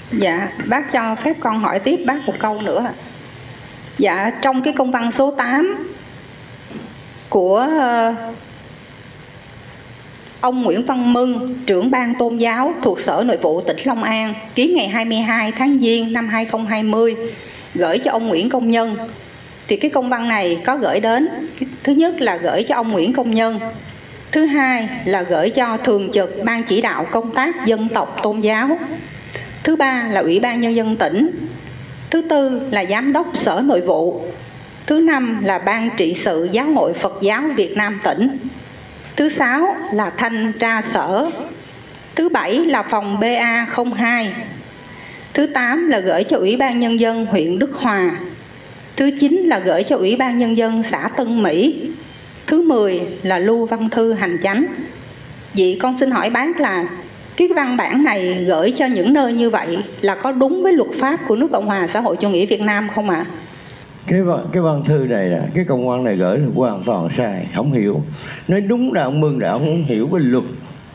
Dạ, bác cho phép con hỏi tiếp bác một câu nữa. Dạ, trong cái công văn số 8 của ông Nguyễn Văn Mưng, trưởng ban tôn giáo thuộc Sở Nội vụ tỉnh Long An, ký ngày 22 tháng Giêng năm 2020, gửi cho ông Nguyễn Công Nhân. Thì cái công văn này có gửi đến, thứ nhất là gửi cho ông Nguyễn Công Nhân, thứ hai là gửi cho thường trực ban chỉ đạo công tác dân tộc tôn giáo, thứ ba là Ủy ban Nhân dân tỉnh, thứ tư là Giám đốc Sở Nội vụ, thứ năm là Ban trị sự Giáo hội Phật giáo Việt Nam tỉnh, thứ sáu là Thanh tra Sở, thứ bảy là phòng BA02, thứ 8 là gửi cho Ủy ban Nhân dân huyện Đức Hòa, thứ 9 là gửi cho Ủy ban Nhân dân xã Tân Mỹ, thứ 10 là lưu văn thư hành chánh. Vậy con xin hỏi bác là cái văn bản này gửi cho những nơi như vậy là có đúng với luật pháp của nước Cộng hòa xã hội chủ nghĩa Việt Nam không ạ? Cái văn thư này, cái công văn này gửi là hoàn toàn sai, không hiểu. Nói đúng là ông Mưng đã không hiểu cái luật.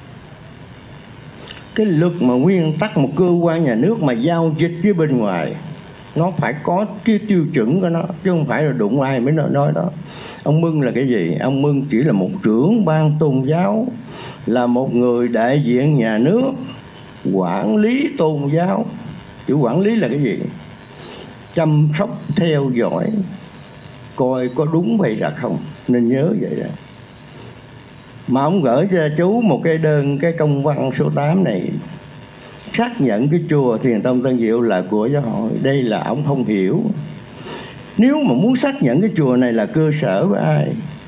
Cái luật mà nguyên tắc một cơ quan nhà nước mà giao dịch với bên ngoài, nó phải có cái tiêu chuẩn của nó, chứ không phải là đụng ai mới nói đó. Ông Mưng là cái gì? Ông Mưng chỉ là một trưởng ban tôn giáo, là một người đại diện nhà nước quản lý tôn giáo. Chữ quản lý là cái gì? Chăm sóc, theo dõi, coi có đúng vậy là không, nên nhớ vậy đó. Mà ông gửi cho chú một cái đơn, cái công văn số 8 này xác nhận cái chùa Thiền Tông Tân Diệu là của giáo hội. Đây là ông không hiểu. Nếu mà muốn xác nhận cái chùa này là cơ sở với ai,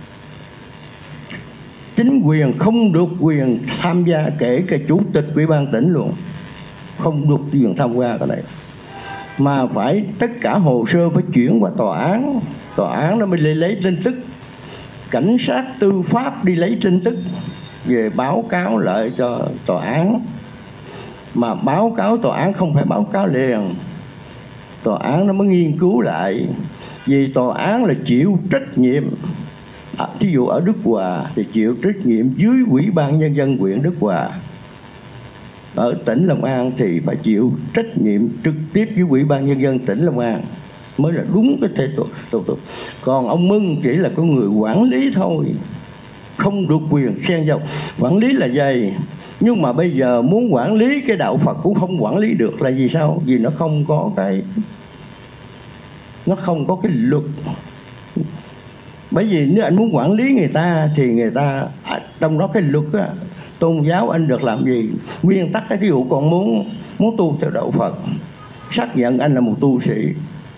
chính quyền không được quyền tham gia, kể cả chủ tịch ủy ban tỉnh luôn không được quyền tham gia cái này, mà phải tất cả hồ sơ phải chuyển qua tòa án. Tòa án nó mới lấy tin tức, cảnh sát tư pháp đi lấy tin tức về báo cáo lại cho tòa án. Mà báo cáo tòa án không phải báo cáo liền, tòa án nó mới nghiên cứu lại. Vì tòa án là chịu trách nhiệm, ví dụ ở Đức Hòa thì chịu trách nhiệm dưới Ủy ban Nhân dân huyện Đức Hòa. Ở tỉnh Long An thì phải chịu trách nhiệm trực tiếp với Ủy ban Nhân dân tỉnh Long An, mới là đúng cái thể tục. Còn ông Mưng chỉ là có người quản lý thôi, không được quyền xen vào. Quản lý là gì? Nhưng mà bây giờ muốn quản lý cái đạo Phật cũng không quản lý được. Là vì sao? Vì nó không có cái luật. Bởi vì nếu anh muốn quản lý người ta thì người ta trong đó cái luật á, tôn giáo anh được làm gì? Nguyên tắc cái ví dụ con muốn tu theo đạo Phật, xác nhận anh là một tu sĩ,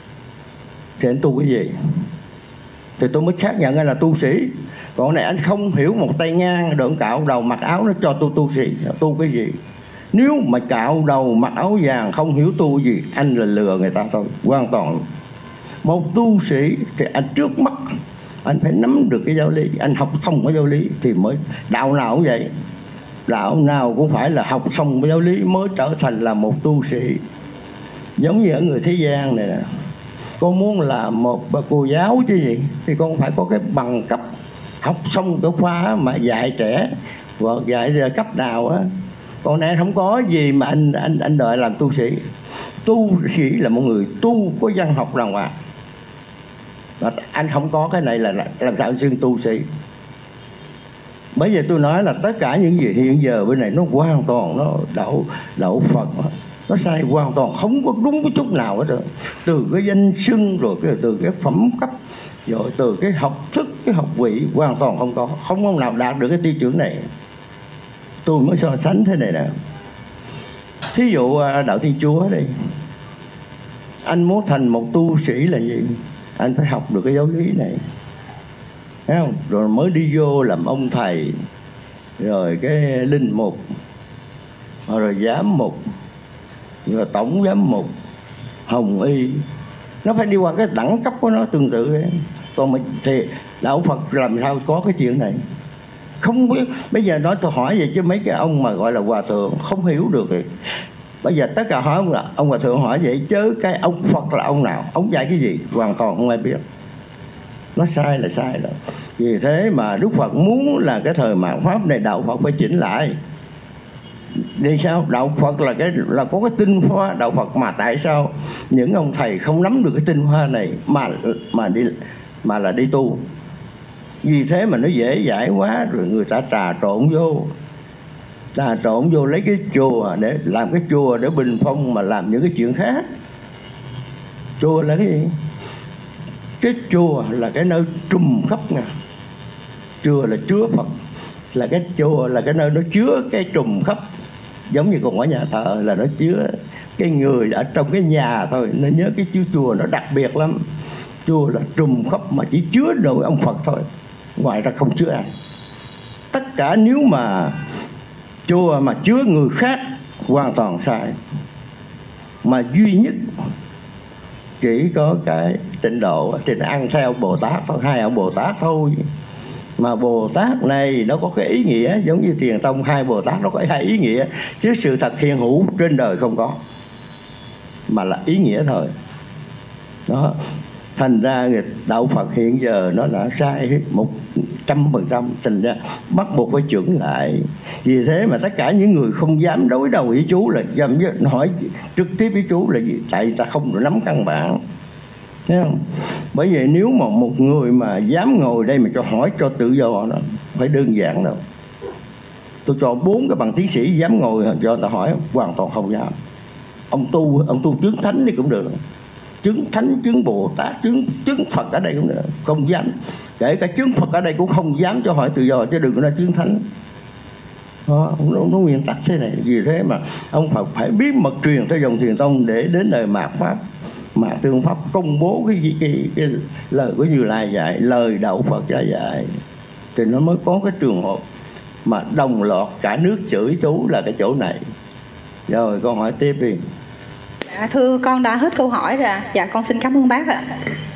thì anh tu cái gì? Thì tôi mới xác nhận anh là tu sĩ. Còn này anh không hiểu một tay ngang, đợn cạo đầu mặc áo nó cho tôi tu sĩ, tu cái gì? Nếu mà cạo đầu mặc áo vàng không hiểu tu gì, anh là lừa người ta thôi, hoàn toàn. Một tu sĩ thì anh trước mắt anh phải nắm được cái giáo lý, anh học thông cái giáo lý thì mới. Đạo nào cũng vậy, đạo nào cũng phải là học xong cái giáo lý mới trở thành là một tu sĩ. Giống như ở người thế gian này nè, con muốn làm một bà cô giáo chứ gì thì con phải có cái bằng cấp, học xong cái khoa mà dạy trẻ hoặc dạy cấp nào á. Còn này không có gì mà anh đợi làm tu sĩ. Tu sĩ là một người tu có văn học đàng hoàng. Anh không có cái này là làm sao anh xưng tu sĩ? Bây giờ tôi nói là tất cả những gì hiện giờ bên này nó hoàn toàn nó đạo Phật, nó sai hoàn toàn, không có đúng cái chút nào hết rồi. Từ cái danh xưng, rồi từ cái phẩm cấp, rồi từ cái học thức, cái học vị, hoàn toàn không có. Không ông nào đạt được cái tiêu chuẩn này. Tôi mới so sánh thế này nè. Thí dụ đạo Thiên Chúa đây, anh muốn thành một tu sĩ là gì? Anh phải học được cái giáo lý này, thấy không? Rồi mới đi vô làm ông thầy, rồi cái linh mục, rồi giám mục, rồi tổng giám mục, hồng y. Nó phải đi qua cái đẳng cấp của nó tương tự ấy. Còn mà thì đạo Phật làm sao có cái chuyện này? Không biết. Bây giờ nói tôi hỏi vậy chứ mấy cái ông mà gọi là hòa thượng không hiểu được rồi. Bây giờ tất cả hỏi ông hòa thượng hỏi vậy chứ cái ông Phật là ông nào, ông dạy cái gì, hoàn toàn không ai biết. Nó sai là sai rồi. Vì thế mà Đức Phật muốn là cái thời mạt Pháp này đạo Phật phải chỉnh lại. Vì sao? Đạo Phật là có cái tinh hoa đạo Phật, mà tại sao những ông thầy không nắm được cái tinh hoa này mà là đi tu? Vì thế mà nó dễ dãi quá, rồi người ta trà trộn vô lấy cái chùa để làm cái chùa để bình phong mà làm những cái chuyện khác. Chùa là cái gì? Cái chùa là cái nơi trùm khắp nè. Chùa là chứa Phật, là cái chùa là cái nơi nó chứa cái trùm khắp. Giống như còn ở nhà thờ là nó chứa cái người ở trong cái nhà thôi. Nên nhớ cái chữ chùa nó đặc biệt lắm. Chùa là trùm khắp mà chỉ chứa được ông Phật thôi, ngoài ra không chứa ai. Tất cả nếu mà chùa mà chứa người khác hoàn toàn sai. Mà duy nhất chỉ có cái tịnh độ thì nó ăn theo Bồ Tát thôi, hai ông Bồ Tát thôi. Mà Bồ Tát này nó có cái ý nghĩa giống như Thiền Tông, hai Bồ Tát nó có hai ý nghĩa, chứ sự thật hiện hữu trên đời không có, mà là ý nghĩa thôi. Đó. Thành ra đạo Phật hiện giờ nó đã sai hết 100%. Thành ra bắt buộc phải chuẩn lại. Vì thế mà tất cả những người không dám đối đầu với chú là dám hỏi trực tiếp với chú là gì? Tại ta không được nắm căn bản. Thấy không? Bởi vậy nếu mà một người mà dám ngồi đây mà cho hỏi cho tự do đó, phải đơn giản đâu. Tôi cho 4 cái bằng tiến sĩ dám ngồi cho người ta hỏi, hoàn toàn không dám. Ông tu chứng thánh thì cũng được, chứng thánh, chứng Bồ Tát, chứng Phật ở đây cũng được, không dám. Kể cả chứng Phật ở đây cũng không dám cho hỏi tự do, chứ đừng có nói chứng thánh. Đó, nó nguyên tắc thế này. Vì thế mà ông Phật phải bí mật truyền theo dòng Thiền Tông để đến đời mạt Pháp, mà tương Pháp công bố cái lời của Như Lai dạy, lời đạo Phật đã dạy, thì nó mới có cái trường hợp mà đồng loạt cả nước chửi chú là cái chỗ này. Rồi con hỏi tiếp đi. Dạ, thưa con đã hết câu hỏi rồi. Dạ con xin cảm ơn bác ạ.